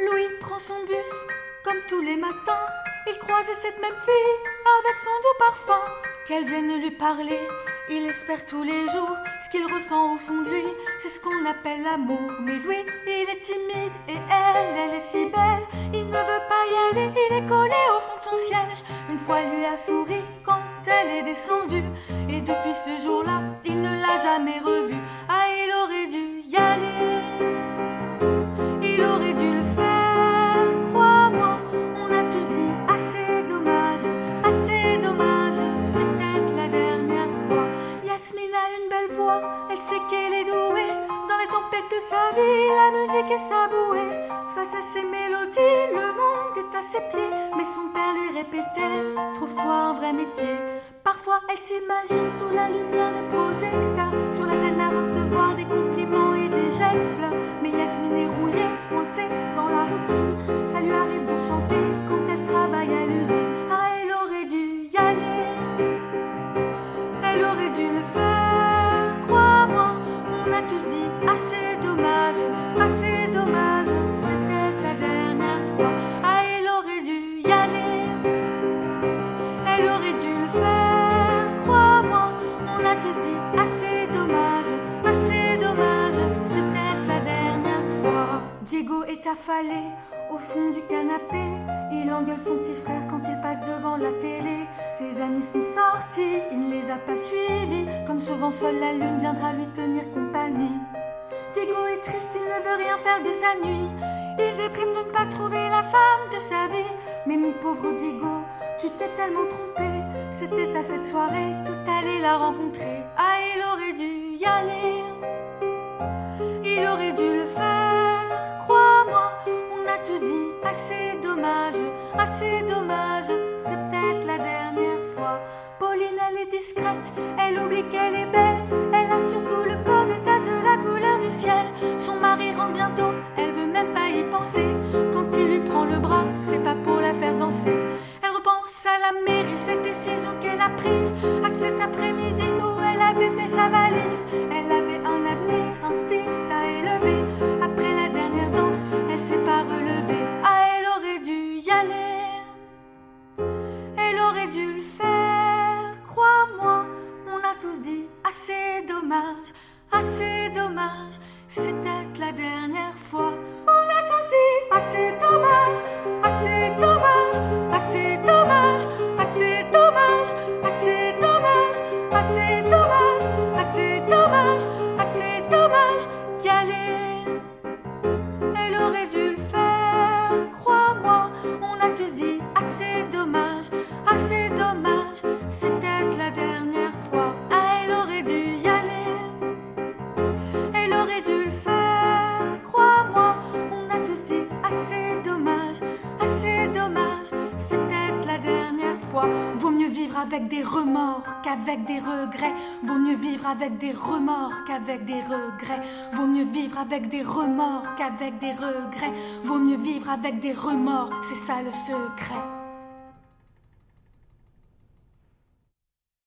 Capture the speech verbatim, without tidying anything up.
Louis prend son bus, comme tous les matins. Il croise cette même fille, avec son doux parfum. Qu'elle vienne lui parler, il espère tous les jours. Ce qu'il ressent au fond de lui, c'est ce qu'on appelle l'amour. Mais Louis, il est timide, et elle, elle est si belle. Il ne veut pas y aller, il est collé au fond de son siège. Une fois, elle lui a souri quand elle est descendue. Et depuis ce jour-là, il ne l'a jamais revue. Ah, il aurait dû y aller. Il aurait dû le faire, crois-moi. On a tous dit assez dommage, assez dommage. C'est peut-être la dernière fois. Yasmine a une belle voix, elle sait qu'elle est douée. Dans les tempêtes de sa vie, la musique est sa bouée. Face à ses mélodies, le monde est à ses pieds. Mais son père lui répétait, trouve-toi un vrai métier. Parfois elle s'imagine sous la lumière des projecteurs, sur la scène à recevoir des compliments et des jets de fleurs. Mais Yasmine est rouillée, coincée dans la routine. Ça lui arrive de chanter quand elle travaille à l'usine. Ah, elle aurait dû y aller. Elle aurait dû le faire, crois-moi. On a tous dit assez dommage, assez dommage. C'est peut-être la dernière fois. Ah, elle aurait dû y aller. Elle aurait dû le faire, crois-moi. On a tous dit assez dommage, assez dommage. C'est peut-être la dernière fois. Diego est affalé au fond du canapé. Il engueule son petit frère quand il passe devant la télé. Ses amis sont sortis, il ne les a pas suivis. Comme souvent seule la lune viendra lui tenir compagnie. Diego est triste, il ne veut rien faire de sa nuit. Il déprime de ne pas trouver la femme de sa vie. Mais mon pauvre Diego, tu t'es tellement trompé. C'était à cette soirée que t'allais la rencontrer. Ah, il aurait dû y aller. Il aurait dû le faire, crois-moi. On a tous dit assez dommage, assez dommage. C'est peut-être la dernière fois. Pauline, elle est discrète, elle oublie qu'elle est belle. Elle a surtout le corps des taches de la couleur du ciel. Son mari rentre bientôt, elle veut même pas y penser. Quand il lui prend le bras, c'est pas pour la faire danser. Elle repense à la mairie, cette décision qu'elle a prise. À cet après-midi où elle avait fait sa valise. Elle avait un avenir, un fils à élever. Après la dernière danse, elle s'est pas relevée. Ah, elle aurait dû y aller. Elle aurait dû le faire, crois-moi. On a tous dit assez dommage, assez dommage. C'est peut-être la dernière fois. On a tous dit assez dommage, assez dommage, assez dommage, assez dommage, assez dommage, assez dommage, assez dommage, assez dommage. Y aller. Elle aurait dû le faire, crois-moi. On a tous dit assez dommage, assez dommage. C'est peut-être la dernière fois. Ah, elle aurait dû y aller. Elle aurait dû le faire, crois-moi. On a tous dit assez dommage, assez dommage. C'est peut-être la dernière fois. Vaut mieux vivre avec des remords qu'avec des regrets. Vaut mieux vivre avec des remords qu'avec des regrets. Vaut mieux vivre avec des remords qu'avec des regrets. Vaut mieux vivre avec des remords, c'est ça le secret.